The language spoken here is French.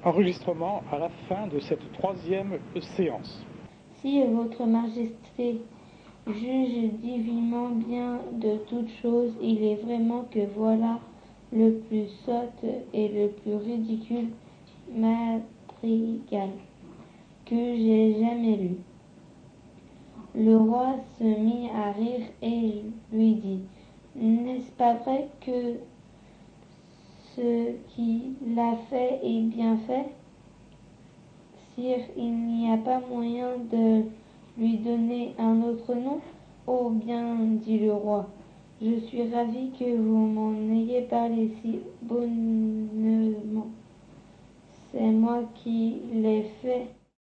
Enregistrement à la fin de cette troisième séance. Si votre majesté juge divinement bien de toutes choses, il est vraiment que voilà le plus sotte et le plus ridicule madrigal que j'ai jamais lu. Le roi se mit à rire et lui dit: N'est-ce pas vrai que ce qu'il a fait est bien fait? Sire, il n'y a pas moyen de lui donner un autre nom? Oh bien, dit le roi, je suis ravi que vous m'en ayez parlé si bonnement. C'est moi qui l'ai fait